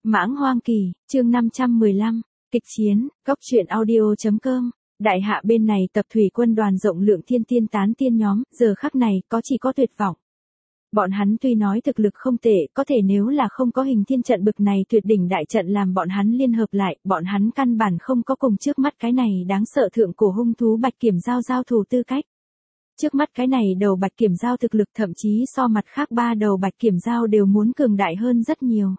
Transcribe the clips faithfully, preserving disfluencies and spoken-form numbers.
Mãng Hoang Kỳ, chương năm trăm mười lăm, kịch chiến, góc truyện audio.com. Đại hạ bên này tập thủy quân đoàn rộng lượng thiên tiên tán tiên nhóm, giờ khắc này có chỉ có tuyệt vọng. Bọn hắn tuy nói thực lực không tệ, có thể nếu là không có hình thiên trận bực này tuyệt đỉnh đại trận làm bọn hắn liên hợp lại, bọn hắn căn bản không có cùng trước mắt cái này đáng sợ thượng cổ hung thú Bạch Kiểm Dao giao thủ tư cách. Trước mắt cái này đầu Bạch Kiểm Dao thực lực thậm chí so mặt khác ba đầu Bạch Kiểm Dao đều muốn cường đại hơn rất nhiều.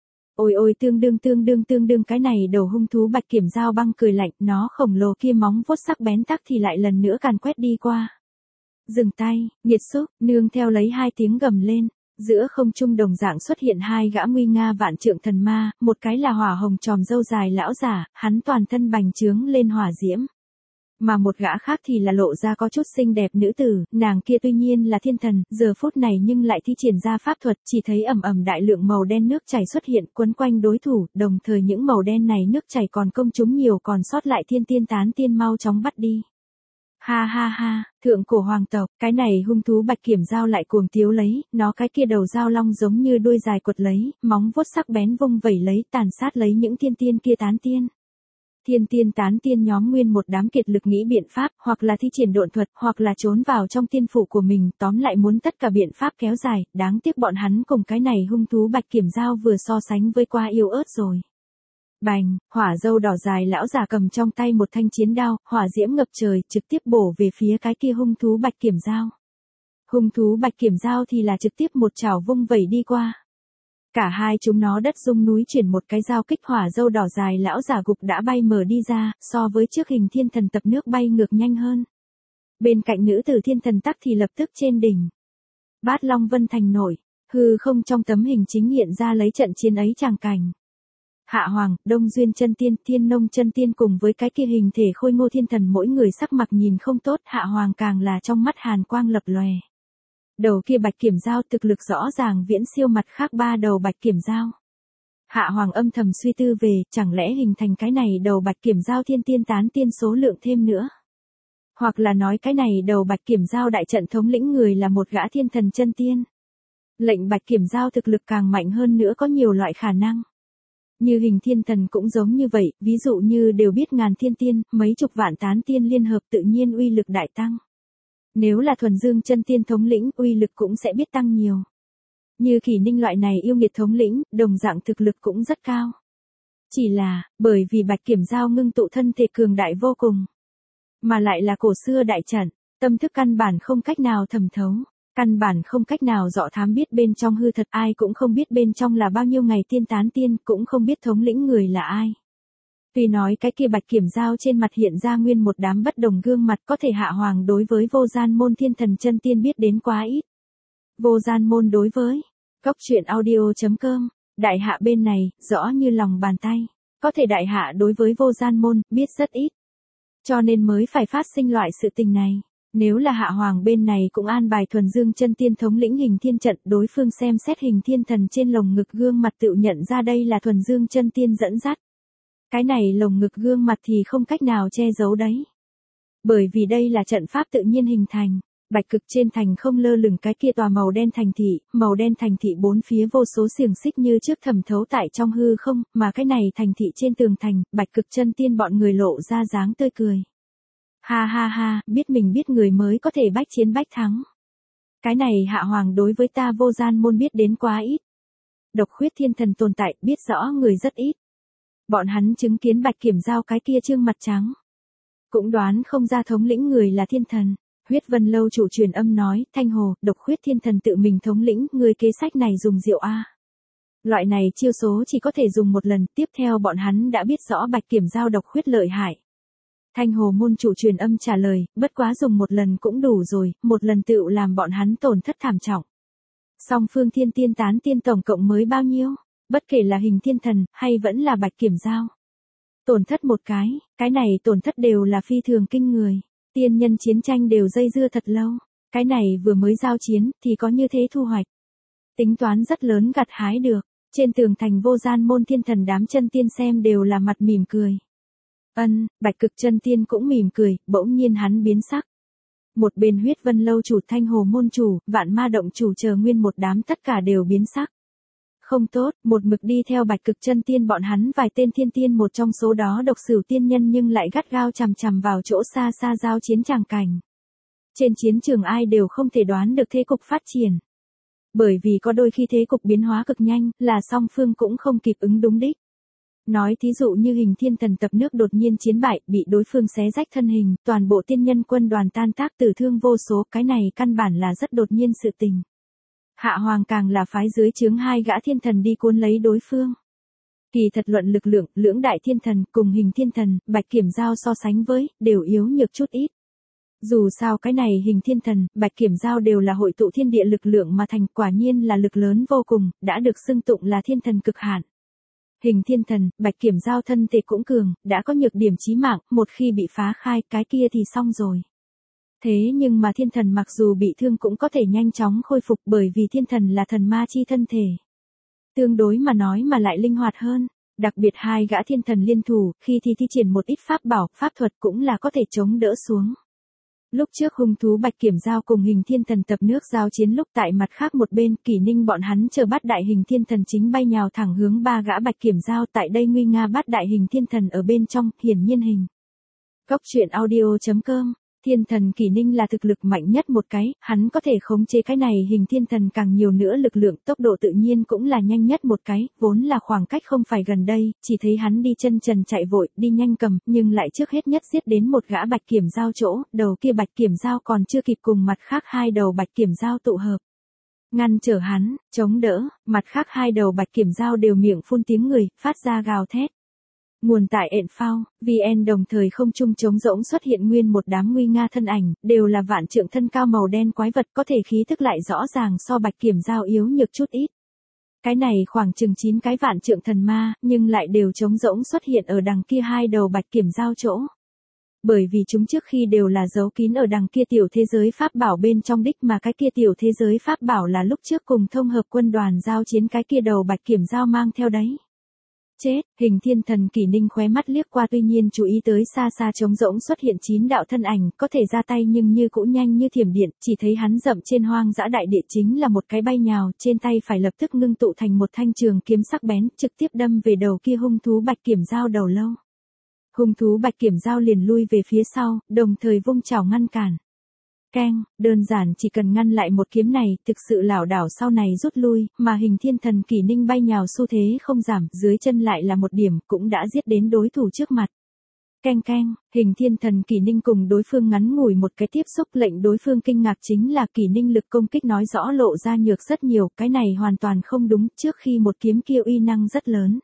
Ôi ôi tương đương tương đương tương đương cái này đầu hung thú Bạch Kiểm Dao băng cười lạnh, nó khổng lồ kia móng vuốt sắc bén tắc thì lại lần nữa càn quét đi qua. Dừng tay, nghiệt xúc, nương theo lấy hai tiếng gầm lên, giữa không trung đồng dạng xuất hiện hai gã nguy nga vạn trượng thần ma, một cái là hỏa hồng tròm râu dài lão giả, hắn toàn thân bành trướng lên hỏa diễm. Mà một gã khác thì là lộ ra có chút xinh đẹp nữ tử, nàng kia tuy nhiên là thiên thần, giờ phút này nhưng lại thi triển ra pháp thuật, chỉ thấy ầm ầm đại lượng màu đen nước chảy xuất hiện quấn quanh đối thủ, đồng thời những màu đen này nước chảy còn công chúng nhiều còn sót lại thiên tiên tán tiên mau chóng bắt đi. Ha ha ha, thượng cổ hoàng tộc, cái này hung thú Bạch Kiểm Dao lại cuồng tiếu lấy, nó cái kia đầu dao long giống như đuôi dài quật lấy, móng vuốt sắc bén vung vẩy lấy, tàn sát lấy những thiên tiên kia tán tiên. Thiên tiên tán tiên nhóm nguyên một đám kiệt lực nghĩ biện pháp, hoặc là thi triển độn thuật, hoặc là trốn vào trong tiên phủ của mình, tóm lại muốn tất cả biện pháp kéo dài, đáng tiếc bọn hắn cùng cái này hung thú Bạch Kiểm Dao vừa so sánh với qua yếu ớt rồi. Bành, hỏa dâu đỏ dài lão già cầm trong tay một thanh chiến đao, hỏa diễm ngập trời, trực tiếp bổ về phía cái kia hung thú Bạch Kiểm Dao. Hung thú Bạch Kiểm Dao thì là trực tiếp một chảo vung vẩy đi qua. Cả hai chúng nó đất rung núi chuyển, một cái dao kích hỏa dâu đỏ dài lão giả gục đã bay mở đi ra, so với trước hình thiên thần tập nước bay ngược nhanh hơn. Bên cạnh nữ tử thiên thần tắc thì lập tức trên đỉnh. Bát Long Vân Thành nổi, hư không trong tấm hình chính hiện ra lấy trận chiến ấy tràng cảnh. Hạ Hoàng, Đông Duyên chân tiên, Thiên Nông chân tiên cùng với cái kia hình thể khôi ngô thiên thần mỗi người sắc mặt nhìn không tốt, Hạ Hoàng càng là trong mắt hàn quang lập lòe. Đầu kia Bạch Kiểm Dao thực lực rõ ràng viễn siêu mặt khác ba đầu Bạch Kiểm Dao. Hạ Hoàng âm thầm suy tư về, chẳng lẽ hình thành cái này đầu Bạch Kiểm Dao thiên tiên tán tiên số lượng thêm nữa. Hoặc là nói cái này đầu Bạch Kiểm Dao đại trận thống lĩnh người là một gã thiên thần chân tiên. Lệnh Bạch Kiểm Dao thực lực càng mạnh hơn nữa có nhiều loại khả năng. Như hình thiên thần cũng giống như vậy, ví dụ như đều biết ngàn thiên tiên, mấy chục vạn tán tiên liên hợp tự nhiên uy lực đại tăng. Nếu là thuần dương chân tiên thống lĩnh, uy lực cũng sẽ biết tăng nhiều. Như Kỷ Ninh loại này yêu nghiệt thống lĩnh, đồng dạng thực lực cũng rất cao. Chỉ là, bởi vì Bạch Kiểm Dao ngưng tụ thân thể cường đại vô cùng. Mà lại là cổ xưa đại trận, tâm thức căn bản không cách nào thẩm thấu. Căn bản không cách nào dọ thám biết bên trong hư thật, ai cũng không biết bên trong là bao nhiêu ngày tiên tán tiên, cũng không biết thống lĩnh người là ai. Tuy nói cái kia Bạch Kiểm Dao trên mặt hiện ra nguyên một đám bất đồng gương mặt, có thể Hạ Hoàng đối với vô gian môn thiên thần chân tiên biết đến quá ít. Vô gian môn đối với góc truyện audio.com, đại hạ bên này, rõ như lòng bàn tay. Có thể đại hạ đối với vô gian môn, biết rất ít. Cho nên mới phải phát sinh loại sự tình này. Nếu là Hạ Hoàng bên này cũng an bài thuần dương chân tiên thống lĩnh hình thiên trận, đối phương xem xét hình thiên thần trên lồng ngực gương mặt tự nhận ra đây là thuần dương chân tiên dẫn dắt. Cái này lồng ngực gương mặt thì không cách nào che giấu đấy. Bởi vì đây là trận pháp tự nhiên hình thành, bạch cực trên thành không lơ lửng cái kia tòa màu đen thành thị, màu đen thành thị bốn phía vô số xiềng xích như trước thẩm thấu tại trong hư không, mà cái này thành thị trên tường thành, bạch cực chân tiên bọn người lộ ra dáng tươi cười. Ha ha ha, biết mình biết người mới có thể bách chiến bách thắng. Cái này Hạ Hoàng đối với ta vô gian môn biết đến quá ít. Độc khuyết thiên thần tồn tại, biết rõ người rất ít. Bọn hắn chứng kiến Bạch Kiểm Dao cái kia trương mặt trắng. Cũng đoán không ra thống lĩnh người là thiên thần. Huyết Vân Lâu chủ truyền âm nói, Thanh Hồ, độc khuyết thiên thần tự mình thống lĩnh, người kế sách này dùng rượu a. Loại này chiêu số chỉ có thể dùng một lần, tiếp theo bọn hắn đã biết rõ Bạch Kiểm Dao độc khuyết lợi hại. Thanh Hồ môn chủ truyền âm trả lời, bất quá dùng một lần cũng đủ rồi, một lần tựu làm bọn hắn tổn thất thảm trọng. Song phương thiên tiên tán tiên tổng cộng mới bao nhiêu, bất kể là hình thiên thần, hay vẫn là Bạch Kiểm Dao. Tổn thất một cái, cái này tổn thất đều là phi thường kinh người, tiên nhân chiến tranh đều dây dưa thật lâu, cái này vừa mới giao chiến, thì có như thế thu hoạch. Tính toán rất lớn gặt hái được, trên tường thành vô gian môn thiên thần đám chân tiên xem đều là mặt mỉm cười. Ân, Bạch Cực chân tiên cũng mỉm cười, bỗng nhiên hắn biến sắc. Một bên Huyết Vân Lâu chủ, Thanh Hồ môn chủ, Vạn Ma động chủ chờ nguyên một đám tất cả đều biến sắc. Không tốt, một mực đi theo Bạch Cực Chân Tiên bọn hắn vài tên thiên tiên một trong số đó độc sửu tiên nhân nhưng lại gắt gao chằm chằm vào chỗ xa xa giao chiến tràng cảnh. Trên chiến trường ai đều không thể đoán được thế cục phát triển. Bởi vì có đôi khi thế cục biến hóa cực nhanh, là song phương cũng không kịp ứng đúng đích. Nói thí dụ như Hình Thiên Thần tập nước đột nhiên chiến bại, bị đối phương xé rách thân hình, toàn bộ tiên nhân quân đoàn tan tác tử thương vô số, cái này căn bản là rất đột nhiên sự tình. Hạ Hoàng càng là phái dưới trướng hai gã thiên thần đi cuốn lấy đối phương. Kỳ thật luận lực lượng, lưỡng đại thiên thần cùng Hình Thiên Thần, Bạch Kiểm Giao so sánh với, đều yếu nhược chút ít. Dù sao cái này Hình Thiên Thần, Bạch Kiểm Giao đều là hội tụ thiên địa lực lượng mà thành, quả nhiên là lực lớn vô cùng, đã được xưng tụng là thiên thần cực hạn. Hình Thiên Thần, Bạch Kiểm Giao thân thể cũng cường, đã có nhược điểm chí mạng, một khi bị phá khai cái kia thì xong rồi. Thế nhưng mà thiên thần mặc dù bị thương cũng có thể nhanh chóng khôi phục bởi vì thiên thần là thần ma chi thân thể. Tương đối mà nói mà lại linh hoạt hơn, đặc biệt hai gã thiên thần liên thủ, khi thì thi triển một ít pháp bảo, pháp thuật cũng là có thể chống đỡ xuống. Lúc trước hung thú Bạch Kiểm Giao cùng Hình Thiên Thần tập nước giao chiến lúc tại mặt khác một bên, Kỷ Ninh bọn hắn chờ Bát Đại Hình Thiên Thần chính bay nhào thẳng hướng ba gã Bạch Kiểm Giao, tại đây nguy nga Bát Đại Hình Thiên Thần ở bên trong, hiển nhiên hình. Góc truyện audio chấm com. Thiên thần Kỷ Ninh là thực lực mạnh nhất một cái, hắn có thể khống chế cái này Hình Thiên Thần càng nhiều nữa lực lượng, tốc độ tự nhiên cũng là nhanh nhất một cái, vốn là khoảng cách không phải gần đây, chỉ thấy hắn đi chân trần chạy vội, đi nhanh cầm, nhưng lại trước hết nhất giết đến một gã Bạch Kiểm Giao chỗ, đầu kia Bạch Kiểm Giao còn chưa kịp cùng mặt khác hai đầu Bạch Kiểm Giao tụ hợp. Ngăn trở hắn, chống đỡ, mặt khác hai đầu Bạch Kiểm Giao đều miệng phun tiếng người, phát ra gào thét. Nguồn tại ện phao, vê en đồng thời không trung trống rỗng xuất hiện nguyên một đám nguy nga thân ảnh, đều là vạn trượng thân cao màu đen quái vật, có thể khí thức lại rõ ràng so Bạch Kiểm Giao yếu nhược chút ít. Cái này khoảng chừng chín cái vạn trượng thần ma, nhưng lại đều trống rỗng xuất hiện ở đằng kia hai đầu Bạch Kiểm Giao chỗ. Bởi vì chúng trước khi đều là giấu kín ở đằng kia tiểu thế giới pháp bảo bên trong đích, mà cái kia tiểu thế giới pháp bảo là lúc trước cùng thông hợp quân đoàn giao chiến cái kia đầu Bạch Kiểm Giao mang theo đấy. Chết, Hình Thiên Thần Kỷ Ninh khóe mắt liếc qua, tuy nhiên chú ý tới xa xa trống rỗng xuất hiện chín đạo thân ảnh, có thể ra tay nhưng như cũ nhanh như thiểm điện, chỉ thấy hắn dậm trên hoang dã đại địa chính là một cái bay nhào, trên tay phải lập tức ngưng tụ thành một thanh trường kiếm sắc bén, trực tiếp đâm về đầu kia hung thú Bạch Kiểm Giao đầu lâu. Hung thú Bạch Kiểm Giao liền lui về phía sau, đồng thời vung chảo ngăn cản. Keng, đơn giản chỉ cần ngăn lại một kiếm này, thực sự lảo đảo sau này rút lui, mà Hình Thiên Thần Kỷ Ninh bay nhào xu thế không giảm, dưới chân lại là một điểm, cũng đã giết đến đối thủ trước mặt. Keng keng, Hình Thiên Thần Kỷ Ninh cùng đối phương ngắn ngủi một cái tiếp xúc, lệnh đối phương kinh ngạc chính là Kỷ Ninh lực công kích nói rõ lộ ra nhược rất nhiều, cái này hoàn toàn không đúng, trước khi một kiếm kia uy năng rất lớn.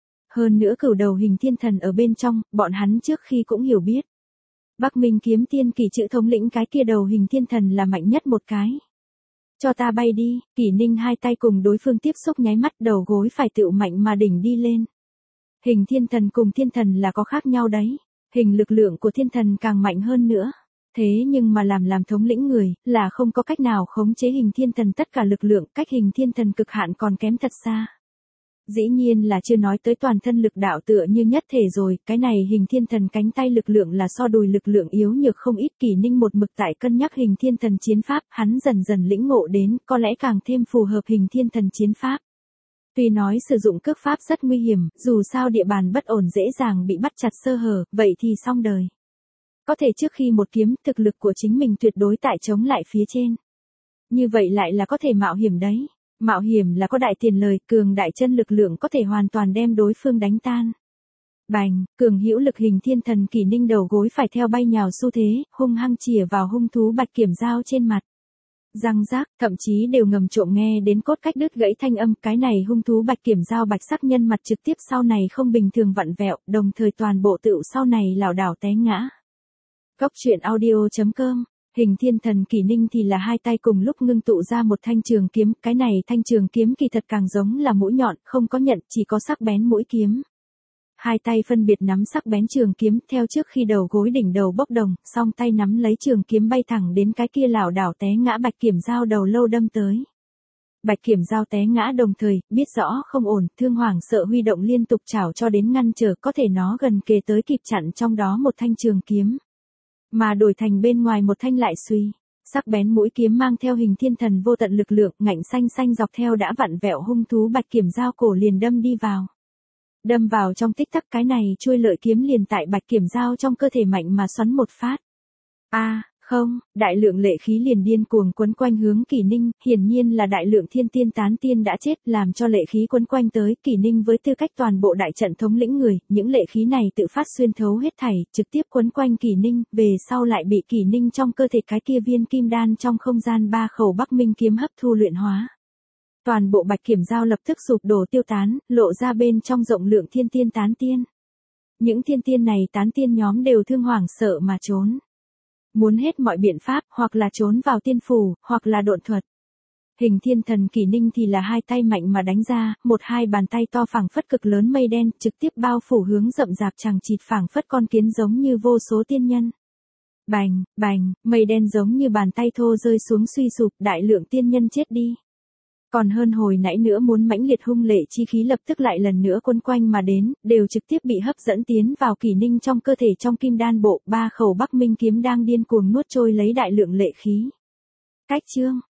Hơn nữa cửu đầu Hình Thiên Thần ở bên trong, bọn hắn trước khi cũng hiểu biết. Bắc Minh Kiếm Tiên Kỳ chữ thống lĩnh cái kia đầu Hình Thiên Thần là mạnh nhất một cái. Cho ta bay đi, Kỷ Ninh hai tay cùng đối phương tiếp xúc nháy mắt, đầu gối phải tựu mạnh mà đỉnh đi lên. Hình Thiên Thần cùng Thiên Thần là có khác nhau đấy, hình lực lượng của Thiên Thần càng mạnh hơn nữa. Thế nhưng mà làm làm thống lĩnh người, là không có cách nào khống chế Hình Thiên Thần tất cả lực lượng, cách Hình Thiên Thần cực hạn còn kém thật xa. Dĩ nhiên là chưa nói tới toàn thân lực đạo tựa như nhất thể rồi, cái này Hình Thiên Thần cánh tay lực lượng là so đùi lực lượng yếu nhược không ít. Kỷ Ninh một mực tại cân nhắc Hình Thiên Thần chiến pháp, hắn dần dần lĩnh ngộ đến, có lẽ càng thêm phù hợp Hình Thiên Thần chiến pháp. Tuy nói sử dụng cước pháp rất nguy hiểm, dù sao địa bàn bất ổn dễ dàng bị bắt chặt sơ hở, vậy thì xong đời. Có thể trước khi một kiếm, thực lực của chính mình tuyệt đối tại chống lại phía trên. Như vậy lại là có thể mạo hiểm đấy. Mạo hiểm là có đại tiền lời, cường đại chân lực lượng có thể hoàn toàn đem đối phương đánh tan. Bành, cường hữu lực Hình Thiên Thần Kỷ Ninh đầu gối phải theo bay nhào xu thế, hung hăng chìa vào hung thú Bạch Kiểm Giao trên mặt. Răng rác, thậm chí đều ngầm trộm nghe đến cốt cách đứt gãy thanh âm, cái này hung thú Bạch Kiểm Giao bạch sắc nhân mặt trực tiếp sau này không bình thường vặn vẹo, đồng thời toàn bộ tựu sau này lảo đảo té ngã. Góc truyện audio chấm com. Hình Thiên Thần Kỷ Ninh thì là hai tay cùng lúc ngưng tụ ra một thanh trường kiếm, cái này thanh trường kiếm kỳ thật càng giống là mũi nhọn, không có nhận, chỉ có sắc bén mũi kiếm. Hai tay phân biệt nắm sắc bén trường kiếm, theo trước khi đầu gối đỉnh đầu bốc đồng, song tay nắm lấy trường kiếm bay thẳng đến cái kia lảo đảo té ngã Bạch Kiểm Giao đầu lâu đâm tới. Bạch Kiểm Giao té ngã đồng thời, biết rõ không ổn, thương hoảng sợ huy động liên tục chảo cho đến ngăn trở, có thể nó gần kề tới kịp chặn trong đó một thanh trường kiếm. Mà đổi thành bên ngoài một thanh lại suy, Sắc bén mũi kiếm mang theo hình thiên thần vô tận lực lượng, ngạnh xanh xanh dọc theo đã vặn vẹo hung thú bạch kiểm dao cổ liền đâm đi vào. Đâm vào trong tích tắc, cái này chuôi lợi kiếm liền tại bạch kiểm dao trong cơ thể mạnh mà xoắn một phát. A, không, đại lượng lệ khí liền điên cuồng quấn quanh hướng Kỷ Ninh, hiển nhiên là đại lượng thiên tiên tán tiên đã chết, làm cho lệ khí quấn quanh tới. Kỷ Ninh với tư cách toàn bộ đại trận thống lĩnh người, những lệ khí này tự phát xuyên thấu hết thảy, trực tiếp quấn quanh Kỷ Ninh, về sau lại bị Kỷ Ninh trong cơ thể cái kia viên kim đan trong không gian ba khẩu Bắc Minh kiếm hấp thu luyện hóa. Toàn bộ bạch kiểm dao lập tức sụp đổ tiêu tán, lộ ra bên trong rộng lượng thiên tiên tán tiên. Những thiên tiên này tán tiên nhóm đều thương hoảng sợ mà trốn. Muốn hết mọi biện pháp, hoặc là trốn vào tiên phủ, hoặc là độn thuật. Hình thiên thần Kỷ Ninh thì là hai tay mạnh mà đánh ra, một hai bàn tay to phảng phất cực lớn mây đen, trực tiếp bao phủ hướng rậm rạp chằng chịt phảng phất con kiến giống như vô số tiên nhân. Bành, bành, mây đen giống như bàn tay thô rơi xuống suy sụp, đại lượng tiên nhân chết đi. Còn hơn hồi nãy nữa muốn mãnh liệt hung lệ chi khí lập tức lại lần nữa quấn quanh mà đến, đều trực tiếp bị hấp dẫn tiến vào Kỷ Ninh trong cơ thể trong kim đan bộ, ba khẩu Bắc Minh kiếm đang điên cuồng nuốt trôi lấy đại lượng lệ khí. Cách chương